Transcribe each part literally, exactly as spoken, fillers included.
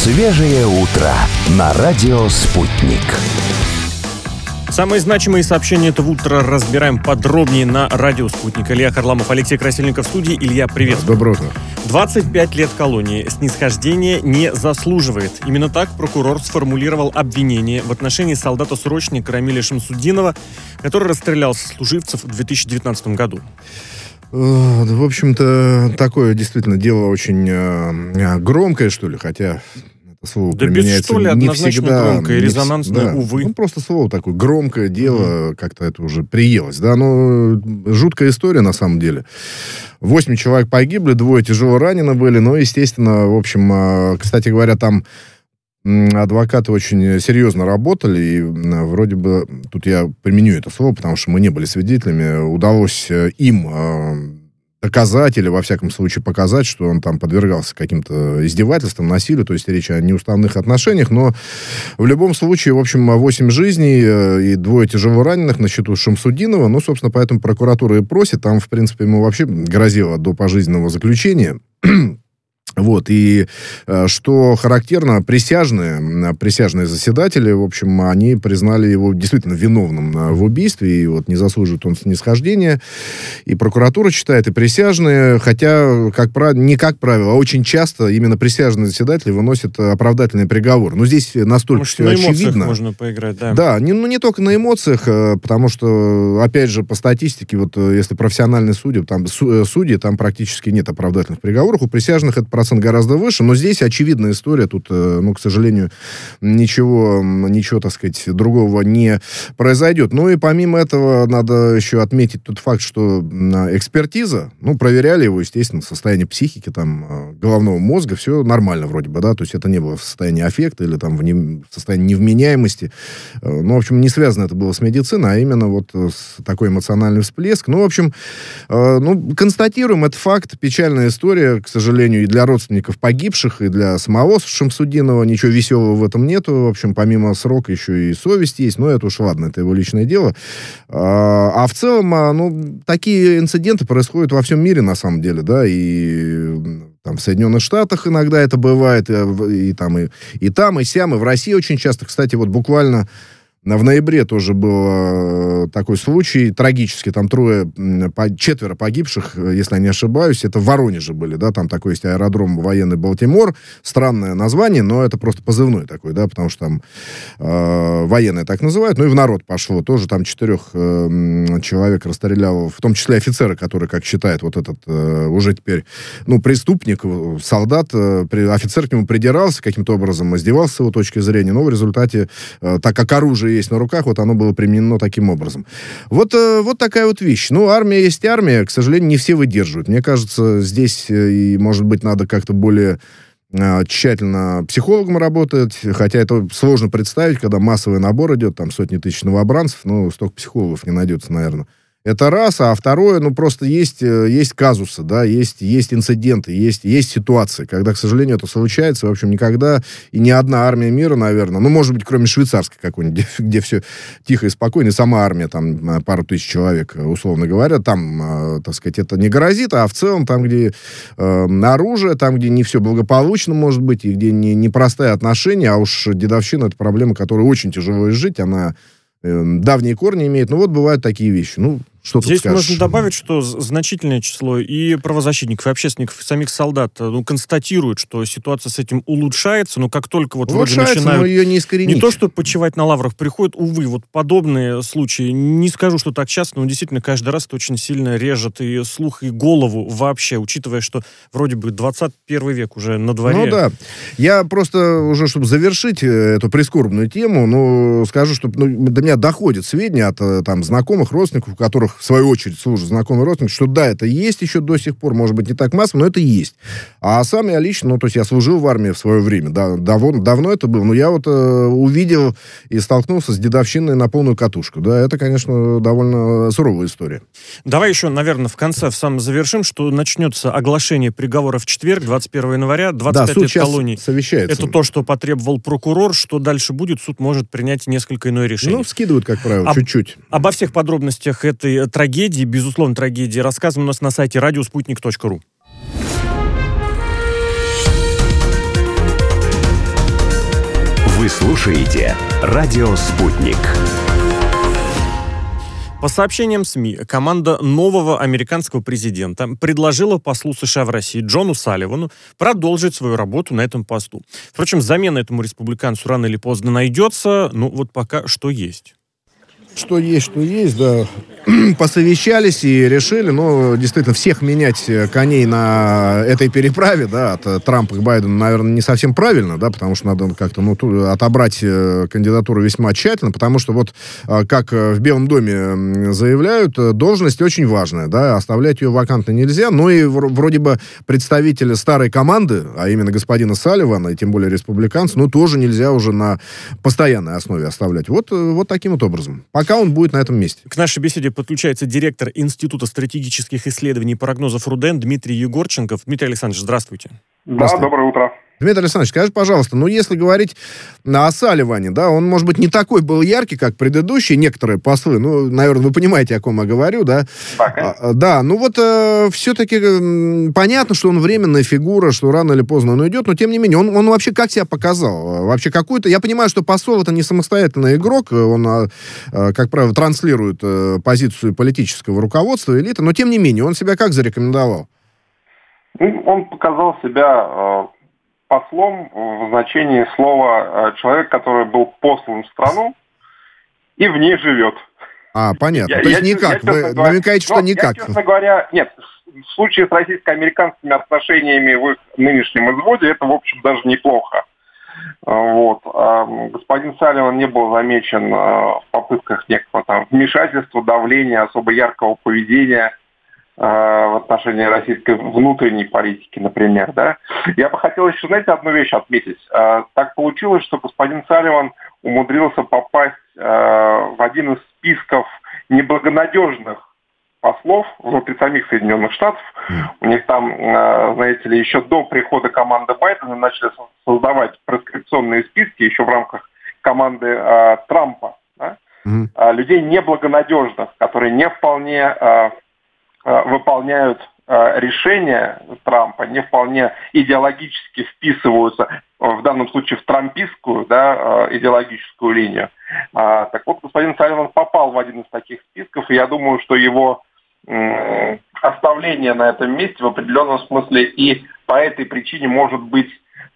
Свежее утро на радио «Спутник». Самые значимые сообщения этого утра разбираем подробнее на радио «Спутник». Илья Харламов, Алексей Красильников в студии. Илья, привет. Доброе утро. двадцать пять лет колонии. Снисхождения не заслуживает. Именно так прокурор сформулировал обвинение в отношении солдата-срочника Рамиля Шамсутдинова, который расстрелял сослуживцев в две тысячи девятнадцатом году. В общем-то, такое действительно дело очень э, громкое, что ли, хотя это слово да применяется без, что ли, не однозначно всегда. громкое, резонансное, да. увы. Ну, просто слово такое, громкое дело, mm-hmm. как-то это уже приелось. Да, но жуткая история на самом деле. Восемь человек погибли, двое тяжело ранены были, но, естественно, в общем, кстати говоря, там адвокаты очень серьезно работали, и вроде бы, тут я применю это слово, потому что мы не были свидетелями, удалось им доказать, или, во всяком случае, показать, что он там подвергался каким-то издевательствам, насилию, то есть речь о неуставных отношениях, но в любом случае, в общем, восемь жизней и двое тяжело раненых на счету Шамсутдинова, ну, собственно, поэтому прокуратура и просит, там, в принципе, ему вообще грозило до пожизненного заключения. Вот, и что характерно, присяжные, присяжные заседатели, в общем, они признали его действительно виновным в убийстве, и вот не заслуживает он снисхождения. И прокуратура считает, и присяжные, хотя, как правило, не как правило, а очень часто именно присяжные заседатели выносят оправдательный приговор. Но здесь настолько Может, все на очевидно. эмоциях можно поиграть, да. Да, не, ну не только на эмоциях, потому что, опять же, по статистике, вот если профессиональные судьи, там, судьи, там практически нет оправдательных приговоров, у присяжных это процент гораздо выше, но здесь очевидная история, тут, ну, к сожалению, ничего, ничего, так сказать, другого не произойдет. Ну и помимо этого надо еще отметить тот факт, что экспертиза, ну, проверяли его, естественно, состояние психики, там, головного мозга, все нормально вроде бы, да, то есть это не было в состоянии аффекта или там в, не, в состоянии невменяемости. Ну, в общем, не связано это было с медициной, а именно вот с такой эмоциональный всплеск. Ну, в общем, ну, констатируем, это факт, печальная история, к сожалению, и для родственников погибших, и для самого Шамсутдинова ничего веселого в этом нету. В общем, помимо срока еще и совесть есть, но это уж ладно, это его личное дело. А, а в целом, ну, такие инциденты происходят во всем мире, на самом деле, да, и там в Соединенных Штатах иногда это бывает, и, и там, и, и там, и сям, и в России очень часто. Кстати, вот буквально в ноябре тоже был такой случай, трагический, там трое, четверо погибших, если я не ошибаюсь, это в Воронеже были, да, там такой есть аэродром военный Балтимор, странное название, но это просто позывной такой, да, потому что там э, военные так называют, ну и в народ пошло, тоже там четырех э, человек расстрелял, в том числе офицера, который, как считает вот этот э, уже теперь, ну, преступник, солдат, э, при, офицер к нему придирался, каким-то образом издевался с его точки зрения, но в результате, э, так как оружие есть на руках, вот оно было применено таким образом. Вот, э, вот такая вот вещь. Ну, армия есть армия, к сожалению, не все выдерживают. Мне кажется, здесь, э, и, может быть, надо как-то более э, тщательно психологом работать, хотя это сложно представить, когда массовый набор идет, там сотни тысяч новобранцев, ну, столько психологов не найдется, наверное. Это раз, а второе, ну, просто есть, есть казусы, да, есть, есть инциденты, есть, есть ситуации, когда, к сожалению, это случается, в общем, никогда, и ни одна армия мира, наверное, ну, может быть, кроме швейцарской какой-нибудь, где, где все тихо и спокойно, и сама армия, там, пару тысяч человек, условно говоря, там, э, так сказать, это не грозит, а в целом, там, где э, оружие, там, где не все благополучно, может быть, и где не, непростые отношения, а уж дедовщина — это проблема, которую очень тяжело изжить, она э, давние корни имеет, ну, вот бывают такие вещи, ну, что Здесь тут скажешь? можно добавить, что значительное число и правозащитников, и общественников, и самих солдат ну, констатируют, что ситуация с этим улучшается, но как только вот вроде начинают... но ее не искоренить. Не то, что почивать на лаврах, приходят, увы, вот подобные случаи. Не скажу, что так часто, но действительно каждый раз это очень сильно режет и слух, и голову вообще, учитывая, что вроде бы двадцать первый век уже на дворе. Ну да. Я просто уже, чтобы завершить эту прискорбную тему, ну, скажу, что ну, до меня доходят сведения от там, знакомых, родственников, у которых в свою очередь служат знакомые родственники, что да, это есть еще до сих пор, может быть, не так массово, но это есть. А сам я лично, ну, то есть я служил в армии в свое время, да, давно, давно это было, но я вот э, увидел и столкнулся с дедовщиной на полную катушку. Да, это, конечно, довольно суровая история. Давай еще, наверное, в конце в самом завершим, что начнется оглашение приговора в четверг, двадцать первого января, двадцать пять да, лет колонии. Совещается. Это то, что потребовал прокурор, что дальше будет, суд может принять несколько иное решение. Ну, скидывают, как правило, Об, чуть-чуть. Обо всех подробностях этой трагедии, безусловно, трагедии, рассказываем у нас на сайте радиоспутник точка ру. Вы слушаете «Радио Спутник». По сообщениям СМИ, команда нового американского президента предложила послу США в России Джону Салливану продолжить свою работу на этом посту. Впрочем, замена этому республиканцу рано или поздно найдется, ну вот пока что есть. Что есть, что есть, да. Посовещались и решили, ну, действительно, всех менять коней на этой переправе, да, от Трампа к Байдену, наверное, не совсем правильно, да, потому что надо как-то, ну, отобрать кандидатуру весьма тщательно, потому что вот, как в Белом доме заявляют, должность очень важная, да, оставлять ее вакантной нельзя, но и вроде бы представители старой команды, а именно господина Салливана, и тем более республиканца, ну, тоже нельзя уже на постоянной основе оставлять. Вот, вот таким вот образом. Пока он будет на этом месте. К нашей беседе подключается директор Института стратегических исследований и прогнозов РУДН Дмитрий Егорченков. Дмитрий Александрович, здравствуйте. Да, доброе утро. Дмитрий Александрович, скажи, пожалуйста, ну, если говорить о Салливане, да, он, может быть, не такой был яркий, как предыдущие некоторые послы, ну, наверное, вы понимаете, о ком я говорю, да? Да, а, да, ну, вот э, все-таки э, понятно, что он временная фигура, что рано или поздно он уйдет, но, тем не менее, он, он вообще как себя показал? Вообще какую-то... Я понимаю, что посол — это не самостоятельный игрок, он, э, как правило, транслирует э, позицию политического руководства, элиты, но, тем не менее, он себя как зарекомендовал? Ну, он показал себя... Э... послом в значении слова человек, который был послан в страну и в ней живет. А, понятно. Я, То есть я, никак. Я, Вы говоря, намекаете, что ну, никак. Я, честно говоря, нет. В случае с российско-американскими отношениями в их нынешнем изводе это, в общем, даже неплохо. Вот. Господин Салливан не был замечен в попытках некого там вмешательства, давления, особо яркого поведения в отношении российской внутренней политики, например, да. Я бы хотел еще, знаете, одну вещь отметить. Так получилось, что господин Салливан умудрился попасть в один из списков неблагонадежных послов внутри самих Соединенных Штатов. У них там, знаете ли, еще до прихода команды Байдена начали создавать проскрипционные списки еще в рамках команды Трампа, да? Mm-hmm. Людей неблагонадежных, которые не вполне выполняют э, решения Трампа, не вполне идеологически вписываются, в данном случае в трампистскую, да, э, идеологическую линию. А, так вот, господин Салливан попал в один из таких списков, и я думаю, что его э, оставление на этом месте в определенном смысле и по этой причине может быть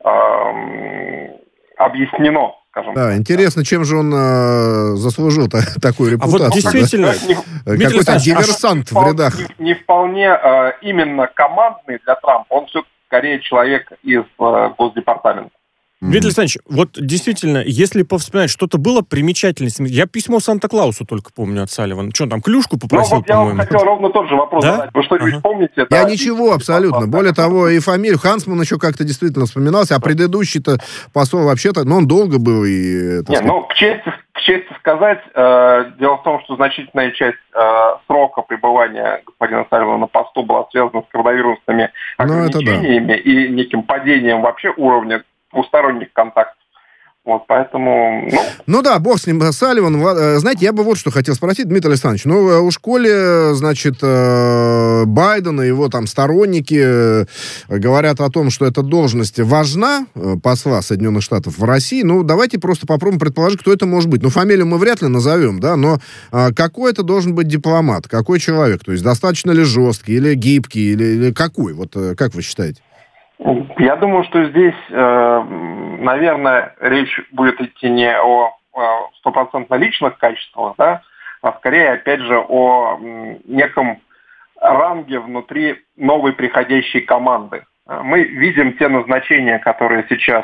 э, объяснено. Скажем да, так. Интересно, чем же он э, заслужил такую репутацию. А вот действительно, да? Какой-то диверсант а, в рядах. Не, не вполне э, именно командный для Трампа, он все скорее человек из э, Госдепартамента. Дмитрий Александрович, вот действительно, если повспоминать, что-то было примечательное. Я письмо Санта-Клаусу только помню от Салливана. Что он там, клюшку попросил, ну, вот по-моему? Я вам хотел ровно тот же вопрос да? задать. Вы что-нибудь ага. помните? Я да, ничего, абсолютно. Более того, и фамилию Хансман еще как-то действительно вспоминался, а предыдущий-то посол вообще-то, ну, он долго был и... Не, сказать... ну, к чести, к чести сказать, э, дело в том, что значительная часть э, срока пребывания господина Салливана на посту была связана с коронавирусными ограничениями ну, да. и неким падением вообще уровня двусторонних контактов. Вот, поэтому... Ну... ну да, бог с ним, Салливан. Знаете, я бы вот что хотел спросить, Дмитрий Александрович. Ну, у школе, значит, Байдена, его там сторонники говорят о том, что эта должность важна, посла Соединенных Штатов в России. Ну, давайте просто попробуем предположить, кто это может быть. Ну, фамилию мы вряд ли назовем, да, но какой это должен быть дипломат? Какой человек? То есть достаточно ли жесткий, или гибкий, или, или какой? Вот как вы считаете? Я думаю, что здесь, наверное, речь будет идти не о стопроцентно личных качествах, да, а скорее, опять же, о неком ранге внутри новой приходящей команды. Мы видим те назначения, которые сейчас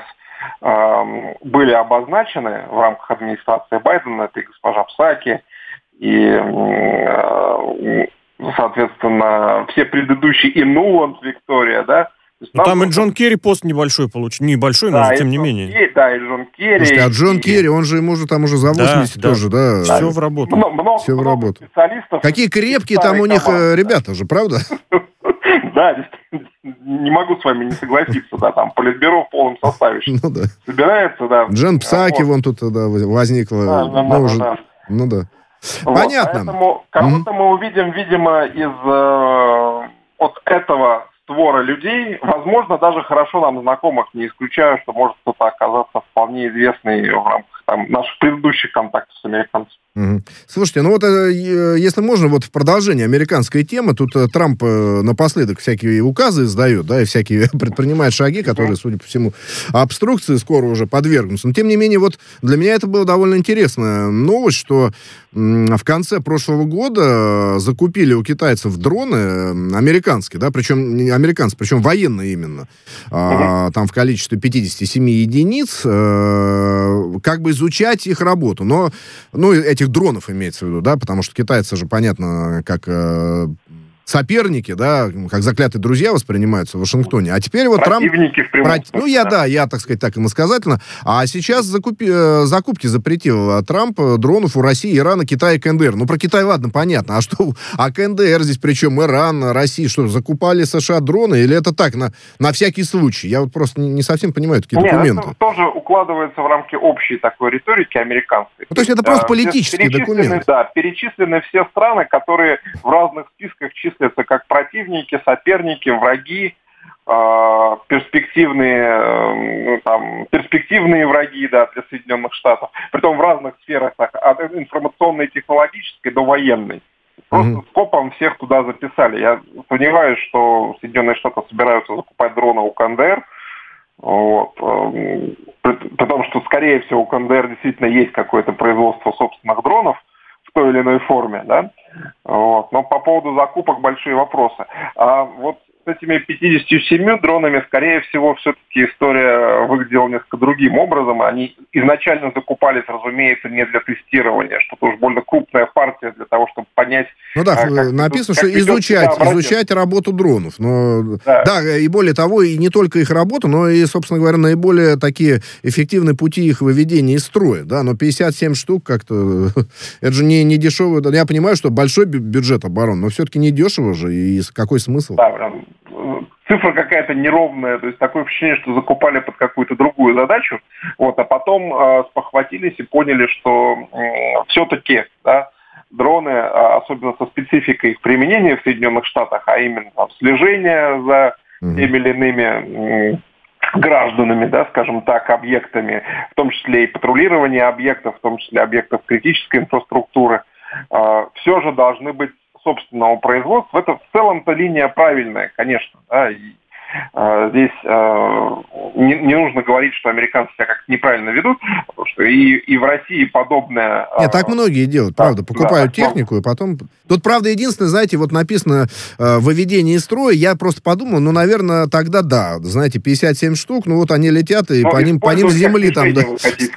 были обозначены в рамках администрации Байдена, это и госпожа Псаки, и, соответственно, все предыдущие, и Нуланд Виктория, да. Ну, там и Джон Керри пост небольшой получил. Небольшой, да, но тем не менее. Керри, да, и Джон Керри. Слушайте, а Джон и... Керри, он же ему же там уже за восемьдесят да, тоже, да. да. Все в работу. Много, много, Все в много работу. Специалистов. Какие крепкие там у них команды. Ребята же, правда? Да, не могу с вами не согласиться, да, там политбюро в полном составе собирается, да. Джен Псаки вон тут возникла. Ну да. Понятно. Поэтому кого-то мы увидим, видимо, из вот этого свора людей, возможно, даже хорошо нам знакомых, не исключаю, что может кто-то оказаться вполне известный в рамках там, наших предыдущих контактов с американцами. Угу. Слушайте, ну вот если можно, вот в продолжение американской темы, тут Трамп напоследок всякие указы издает, да, и всякие предпринимает шаги, которые, судя по всему, обструкции скоро уже подвергнутся. Но, тем не менее, вот для меня это была довольно интересная новость, что в конце прошлого года закупили у китайцев дроны американские, да, причем не американцы, причем военные именно, а, там в количестве пятьдесят семь единиц, а, как бы изучать их работу, но, ну, этих дронов имеется в виду, да, потому что китайцы же, понятно, как э, соперники, да, как заклятые друзья воспринимаются в Вашингтоне. А теперь вот Трамп... В прямом Про... Ну, я, да, я, так сказать, так иносказательно. А сейчас закупи... закупки запретил Трамп дронов у России, Ирана, Китая и КНДР. Ну, про Китай, ладно, понятно. А что? А КНДР здесь причем? Иран, Россия, что, закупали США дроны? Или это так, на, на всякий случай? Я вот просто не, не совсем понимаю такие Нет, документы. Это тоже укладывается в рамки общей такой риторики американской. Ну, то есть это просто а, политический документ. Да, перечислены все страны, которые в разных списках числятся как противники, соперники, враги, э, перспективные, ну, там, перспективные враги, да, для Соединенных Штатов. Притом в разных сферах, так, от информационной, технологической до военной. Просто mm-hmm. скопом всех туда записали. Я сомневаюсь, что Соединенные Штаты собираются закупать дроны у КНДР. Вот. При, при том, что, скорее всего, у КНДР действительно есть какое-то производство собственных дронов в той или иной форме, да. Вот. Но по поводу закупок большие вопросы. А вот с этими пятьюдесятью семью дронами, скорее всего, все-таки история выглядела несколько другим образом. Они изначально закупались, разумеется, не для тестирования, что-то уж больно крупная партия для того, чтобы понять... Ну да, как написано, ведут, что изучать, изучать работу дронов. Но, да. да, и более того, и не только их работу, но и, собственно говоря, наиболее такие эффективные пути их выведения из строя. Да? Но пятьдесят семь штук как-то... Это же не, не дешево. Я понимаю, что большой бюджет обороны, но все-таки не дешево же. И какой смысл? Да, прям... Цифра какая-то неровная, то есть такое впечатление, что закупали под какую-то другую задачу, вот, а потом э, спохватились и поняли, что э, все-таки, да, дроны, э, особенно со спецификой их применения в Соединенных Штатах, а именно там, слежение за теми или иными э, гражданами, да, скажем так, объектами, в том числе и патрулирование объектов, в том числе объектов критической инфраструктуры, э, все же должны быть собственного производства. Это в целом-то линия правильная, конечно. Да, и, э, здесь э, не, не нужно говорить, что американцы себя как-то неправильно ведут, потому что и, и в России подобное... Нет, так многие делают, да, правда. Покупают да, технику, но... и потом... Тут, правда, единственное, знаете, вот написано э, «выведение из строя», я просто подумал, ну, наверное, тогда да. Знаете, пятьдесят семь штук, ну, вот они летят, и но по ним, по ним с земли там да,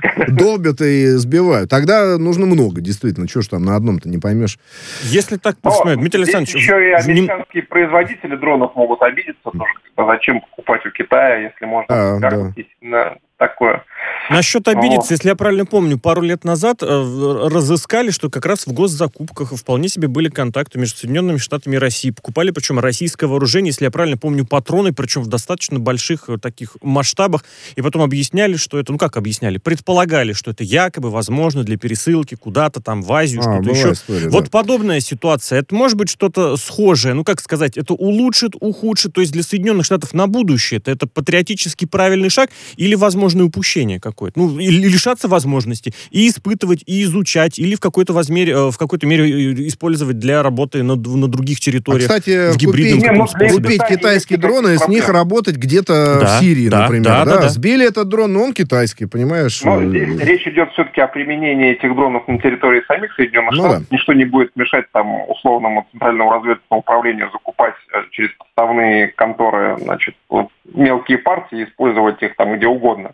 долбят и сбивают. Тогда нужно много, действительно. Чего ж там на одном-то не поймешь. Если так посмотреть, Дмитрий Александрович... еще и американские производители дронов могут обидеться тоже. Зачем покупать у Китая, если можно а, да. на такое. Насчет обидеться, вот. Если я правильно помню, пару лет назад э, разыскали, что как раз в госзакупках вполне себе были контакты между Соединенными Штатами и Россией. Покупали, причем российское вооружение, если я правильно помню, патроны, причем в достаточно больших э, таких масштабах. И потом объясняли, что это, ну как объясняли, предполагали, что это якобы возможно для пересылки куда-то там в Азию, а, что-то еще. История, вот да. Подобная ситуация, это может быть что-то схожее, ну как сказать, это улучшит, ухудшит, то есть для Соединенных Штатов на будущее это, это патриотически правильный шаг или возможное упущение какое-то. Ну, и лишаться возможности и испытывать, и изучать, или в какой-то, возмере, в какой-то мере использовать для работы на, на других территориях. А, кстати, в гибридном купить, способе. Купить китайские дроны и с них работать где-то да, в Сирии, да, например. Да, да, да. Да. Сбили этот дрон, но он китайский, понимаешь? Но здесь речь идет все-таки о применении этих дронов на территории самих Соединенных ну, Штатов. Да. Ничто не будет мешать там условному Центральному разведывательному управлению закупать через подставные конторы, значит, вот, мелкие партии, использовать их там где угодно.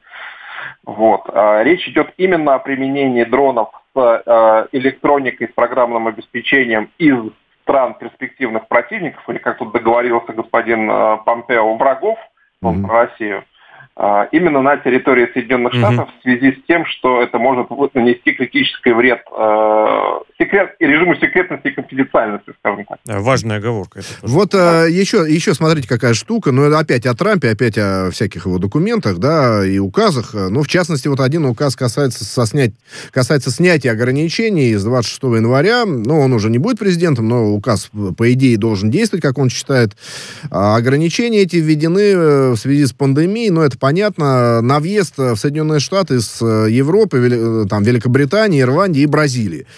Вот. Речь идет именно о применении дронов с электроникой, с программным обеспечением из стран перспективных противников, или, как тут договорился господин Помпео, врагов, он mm-hmm. про Россию. именно на территории Соединенных mm-hmm. Штатов в связи с тем, что это может нанести критический вред секрет, режиму секретности и конфиденциальности, скажем так. Да, важная оговорка. Это вот да. а, еще, еще смотрите, какая штука. Ну, опять о Трампе, опять о всяких его документах, да, и указах. Ну, в частности, вот один указ касается, со снять, касается снятия ограничений с двадцать шестого января. Ну, он уже не будет президентом, но указ, по идее, должен действовать, как он считает. А ограничения эти введены в связи с пандемией, но это понятно, на въезд в Соединенные Штаты из Европы, там, Великобритании, Ирландии и Бразилии.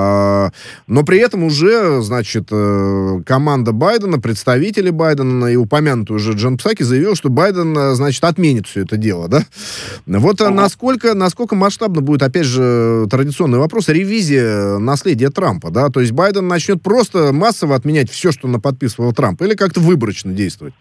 Но при этом уже, значит, команда Байдена, представители Байдена и упомянутый уже Джен Псаки заявил, что Байден, значит, отменит все это дело, да? Вот ага. насколько, насколько масштабно будет, опять же, традиционный вопрос, ревизия наследия Трампа, да? То есть Байден начнет просто массово отменять все, что наподписывал Трамп, или как-то выборочно действовать?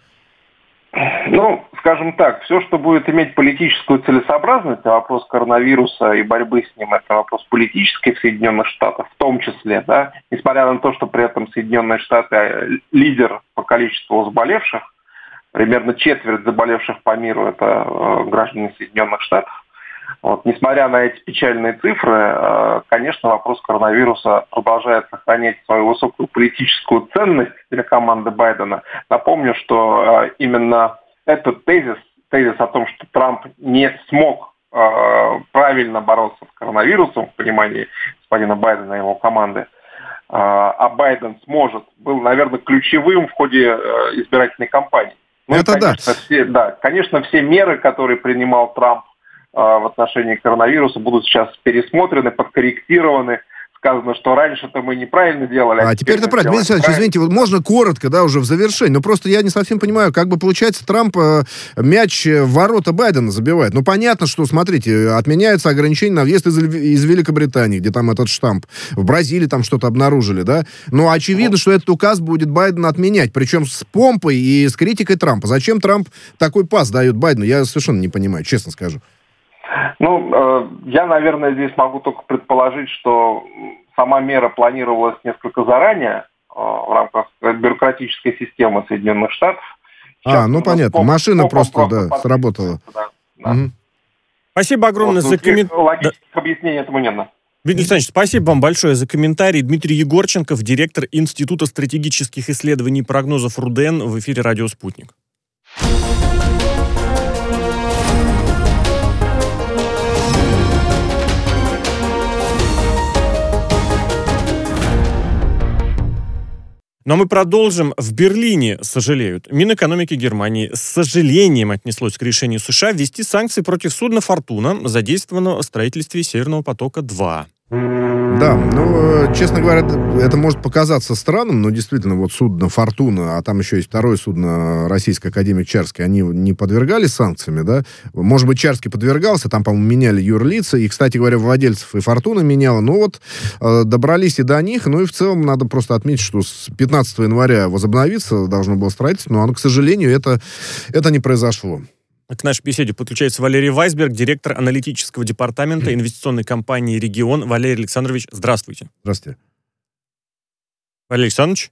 Ну, скажем так, все, что будет иметь политическую целесообразность, а вопрос коронавируса и борьбы с ним, это вопрос политический в Соединенных Штатах, в том числе, да, несмотря на то, что при этом Соединенные Штаты лидер по количеству заболевших, примерно четверть заболевших по миру это э, граждане Соединенных Штатов. Вот, несмотря на эти печальные цифры, э, конечно, вопрос коронавируса продолжает сохранять свою высокую политическую ценность для команды Байдена. Напомню, что э, именно этот тезис, тезис о том, что Трамп не смог э, правильно бороться с коронавирусом, в понимании господина Байдена и его команды, э, а Байден сможет, был, наверное, ключевым в ходе э, избирательной кампании. Ну, это и, конечно, да. Все, да. Конечно, все меры, которые принимал Трамп в отношении коронавируса, будут сейчас пересмотрены, подкорректированы. Сказано, что раньше-то мы неправильно делали. А, а теперь это правильно. Дмитрий Александрович, извините, вот можно коротко, да, уже в завершении, но просто я не совсем понимаю, как бы получается Трамп э, мяч в ворота Байдена забивает. Ну, понятно, что, смотрите, отменяются ограничения на въезд из, из Великобритании, где там этот штамп. В Бразилии там что-то обнаружили, да? Но очевидно, что этот указ будет Байден отменять, причем с помпой и с критикой Трампа. Зачем Трамп такой пас дает Байдену? Я совершенно не понимаю, честно скажу. Ну, э, я, наверное, здесь могу только предположить, что сама мера планировалась несколько заранее э, в рамках бюрократической системы Соединенных Штатов. Сейчас а, ну понятно, поп, машина поп, просто, просто да, сработала. Да, да. Угу. Спасибо огромное вот, за комментарий. Логических да. объяснений этому нет. Дмитрий Александрович, спасибо вам большое за комментарий. Дмитрий Егорченков, директор Института стратегических исследований и прогнозов РУДН, в эфире «Радио Спутник». Но мы продолжим. В Берлине сожалеют. Минэкономики Германии с сожалением отнеслось к решению США ввести санкции против судна «Фортуна», задействованного в строительстве «Северного потока-два». Да, ну, честно говоря, это может показаться странным, но действительно, вот судно «Фортуна», а там еще есть второе судно российской академии Чарский, они не подвергались санкциями, да? Может быть, Чарский подвергался, там, по-моему, меняли юрлица, и, кстати говоря, владельцев и «Фортуна» меняла, но вот э, добрались и до них, ну и в целом надо просто отметить, что с пятнадцатого января возобновиться должно было строительство, но, оно, к сожалению, это, это не произошло. К нашей беседе подключается Валерий Вайсберг, директор аналитического департамента инвестиционной компании «Регион». Валерий Александрович, здравствуйте. Здравствуйте. Валерий Александрович?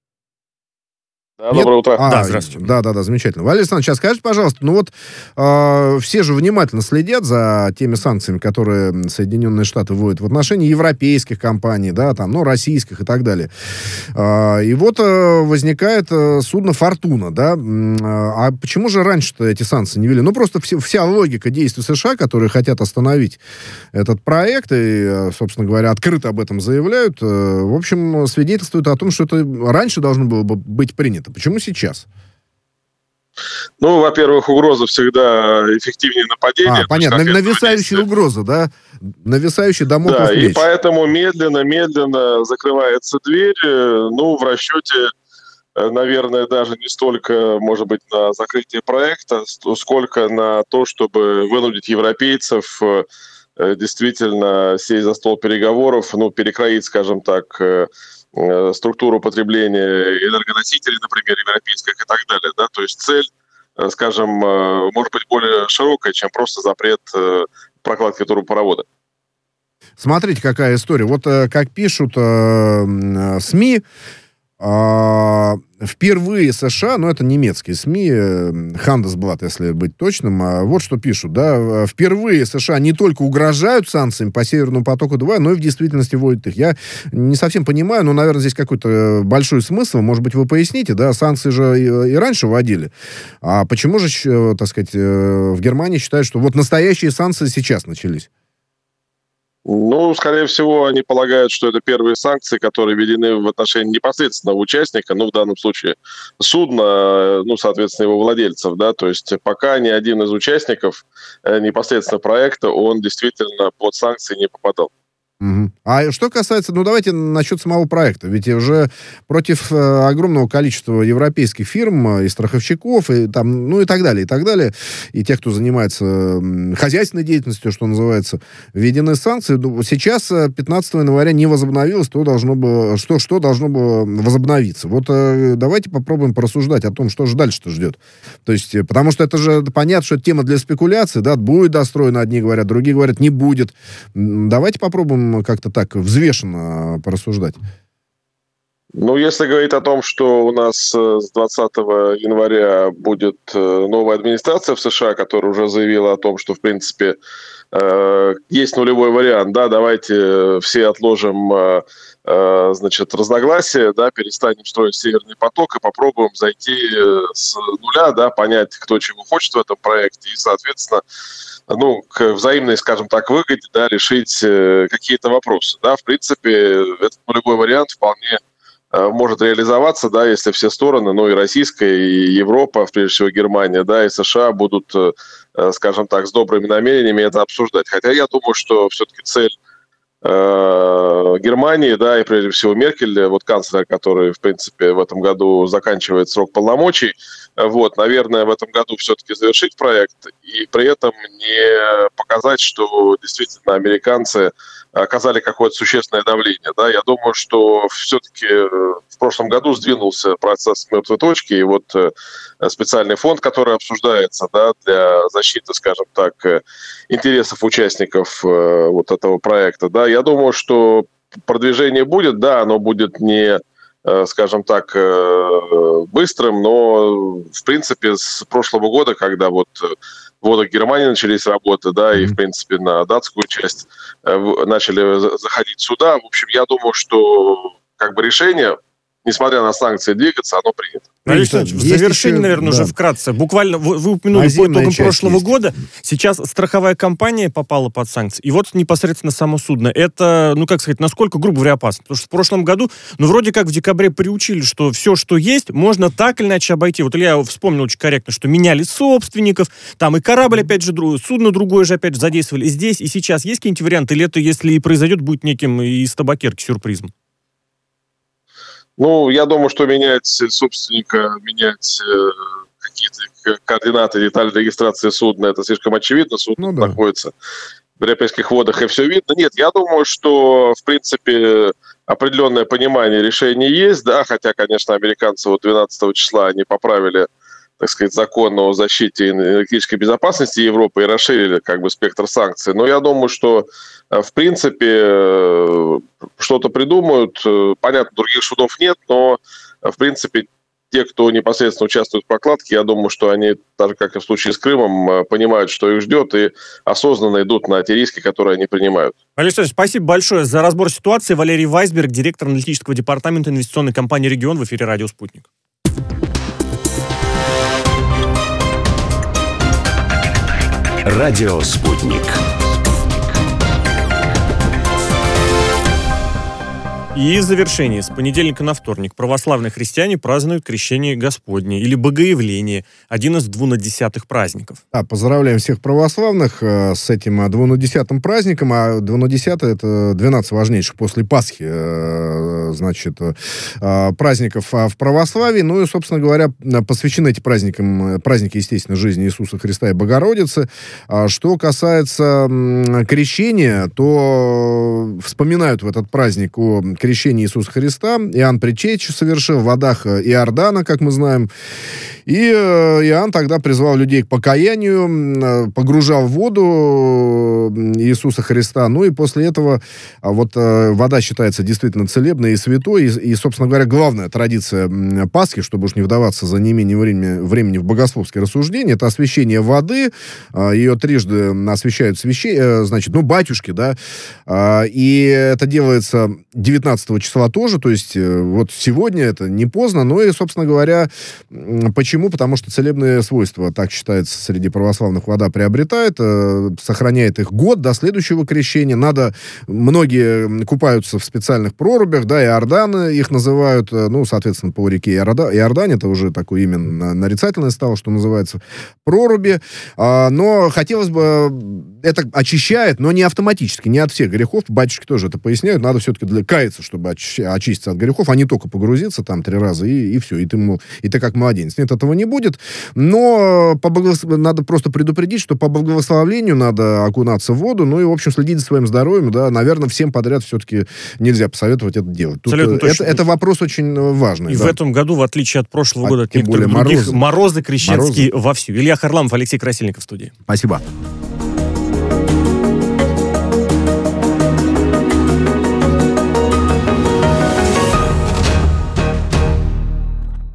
Да, доброе утро. А, да, здравствуйте. Да, да, да, замечательно. Валерий Александрович, сейчас скажите, пожалуйста, ну вот э, все же внимательно следят за теми санкциями, которые Соединенные Штаты вводят в отношении европейских компаний, да, там, ну, российских и так далее. Э, и вот э, возникает э, судно «Фортуна», да. А почему же раньше-то эти санкции не ввели? Ну, просто вся, вся логика действий США, которые хотят остановить этот проект и, собственно говоря, открыто об этом заявляют, э, в общем, свидетельствует о том, что это раньше должно было бы быть принято. Почему сейчас? Ну, во-первых, угроза всегда эффективнее нападения. А, понятно, есть, нависающая угроза, да? Нависающий дамоклов да, меч. И поэтому медленно-медленно закрывается дверь, ну, в расчете, наверное, даже не столько, может быть, на закрытие проекта, сколько на то, чтобы вынудить европейцев действительно сесть за стол переговоров, ну, перекроить, скажем так, структуру потребления энергоносителей, например, европейских и так далее. Да? То есть цель, скажем, может быть более широкая, чем просто запрет прокладки трубопровода. Смотрите, какая история. Вот как пишут э, СМИ, А, впервые США, ну, это немецкие СМИ, Handelsblatt, если быть точным, а вот что пишут, да, впервые США не только угрожают санкциями по Северному потоку-два, но и в действительности вводят их. Я не совсем понимаю, но, наверное, здесь какой-то большой смысл, может быть, вы поясните, да, санкции же и, и раньше вводили, а почему же, так сказать, в Германии считают, что вот настоящие санкции сейчас начались? Ну, скорее всего, они полагают, что это первые санкции, которые введены в отношении непосредственного участника, ну, в данном случае судна, ну, соответственно, его владельцев, да, то есть пока ни один из участников непосредственно проекта, он действительно под санкции не попадал. Угу. А что касается, ну давайте насчет самого проекта, ведь уже против э, огромного количества европейских фирм и страховщиков, и там, ну и так далее, и так далее, и тех, кто занимается э, хозяйственной деятельностью, что называется, введены санкции. Сейчас пятнадцатого января не возобновилось, то должно было, что, что должно было возобновиться. Вот э, давайте попробуем порассуждать о том, что же дальше-то ждет. То есть, э, потому что это же понятно, что это тема для спекуляций, да, будет достроено, одни говорят, другие говорят, не будет. Давайте попробуем как-то так взвешенно порассуждать. Ну, если говорить о том, что у нас с двадцатого января будет новая администрация в США, которая уже заявила о том, что, в принципе, есть нулевой вариант, да, давайте все отложим, значит, разногласия, да, перестанем строить Северный поток и попробуем зайти с нуля, да, понять, кто чего хочет в этом проекте и, соответственно, ну, к взаимной, скажем так, выгоде, да, решить э, какие-то вопросы, да, в принципе, этот нулевой вариант вполне э, может реализоваться, да, если все стороны, ну, и российская, и Европа, прежде всего Германия, да, и США будут, э, скажем так, с добрыми намерениями это обсуждать. Хотя я думаю, что все-таки цель э, Германии, да, и прежде всего Меркель, вот канцлер, который, в принципе, в этом году заканчивает срок полномочий, вот, наверное, в этом году все-таки завершить проект и при этом не показать, что действительно американцы оказали какое-то существенное давление. Да? Я думаю, что все-таки в прошлом году сдвинулся процесс с мертвой точки, и вот специальный фонд, который обсуждается, да, для защиты, скажем так, интересов участников вот этого проекта, да, я думаю, что продвижение будет, да, оно будет не, скажем так, быстрым, но, в принципе, с прошлого года, когда вот в водах Германии начались работы, да, mm-hmm. и, в принципе, на датскую часть начали заходить суда, в общем, я думаю, что, как бы, решение, несмотря на санкции, двигаться, оно принято. Александр, в завершении, еще, наверное, да. уже вкратце. Буквально, вы, вы упомянули по итогам прошлого есть. года, сейчас страховая компания попала под санкции, и вот непосредственно само судно. Это, ну, как сказать, насколько, грубо говоря, опасно? Потому что в прошлом году, ну, вроде как в декабре приучили, что все, что есть, можно так или иначе обойти. Вот Илья вспомнил очень корректно, что меняли собственников, там и корабль, опять же, другой, судно другое же, опять же, задействовали. И здесь, и сейчас есть какие-нибудь варианты? Или это, если и произойдет, будет неким из табакерки сюрпризом? Ну, я думаю, что менять собственника, менять э, какие-то координаты, детали регистрации судна, это слишком очевидно. Судно ну, да. находится в европейских водах, и все видно. Нет, я думаю, что, в принципе, определенное понимание решений есть, да, хотя, конечно, американцы вот двенадцатого числа они поправили, так сказать, закон о защите энергетической безопасности Европы и расширили, как бы, спектр санкций. Но я думаю, что, в принципе, что-то придумают. Понятно, других судов нет, но, в принципе, те, кто непосредственно участвует в прокладке, я думаю, что они, так же, как и в случае с Крымом, понимают, что их ждет, и осознанно идут на те риски, которые они принимают. Александр, спасибо большое за разбор ситуации. Валерий Вайсберг, директор аналитического департамента инвестиционной компании «Регион», в эфире «Радио Спутник». Радио «Спутник». И в завершении, с понедельника на вторник православные христиане празднуют Крещение Господне или Богоявление, один из двунадесятых праздников. Да, поздравляем всех православных э, с этим э, двунадесятым праздником, а двунадесятый это двенадцать важнейших после Пасхи, э, значит, э, праздников в православии. Ну и, собственно говоря, посвящены эти праздникам, праздники, естественно, жизни Иисуса Христа и Богородицы. А что касается э, крещения, то вспоминают в этот праздник о крещении крещение Иисуса Христа. Иоанн Предтеча совершил в водах Иордана, как мы знаем. И Иоанн тогда призвал людей к покаянию, погружал в воду Иисуса Христа. Ну и после этого вот вода считается действительно целебной и святой. И, и собственно говоря, главная традиция Пасхи, чтобы уж не вдаваться за неимением времени, времени в богословские рассуждения, это освящение воды. Ее трижды освящают свящи... значит, ну, батюшки, да. И это делается девятнадцатого числа тоже, то есть вот сегодня это не поздно. Ну и, собственно говоря, почему? Потому что целебные свойства, так считается, среди православных вода приобретает, э, сохраняет их год до следующего крещения. Надо, многие купаются в специальных прорубях, да, Иорданы их называют, э, ну, соответственно, по реке Иорда, Иордань, это уже такое имя нарицательное стало, что называется, проруби. А, но хотелось бы, это очищает, но не автоматически, не от всех грехов. Батюшки тоже это поясняют. Надо все-таки для, каяться, чтобы очи, очиститься от грехов, а не только погрузиться там три раза, и, и все, и ты, мол, и ты как младенец. Нет, этого не будет, но по благос... надо просто предупредить, что по благословению надо окунаться в воду, ну и, в общем, следить за своим здоровьем, да, наверное, всем подряд все-таки нельзя посоветовать это делать. Тут это, это вопрос очень важный. И да. В этом году, в отличие от прошлого а года, от некоторых других, морозы, морозы крещенские морозы. вовсю. Илья Харламов, Алексей Красильников в студии. Спасибо.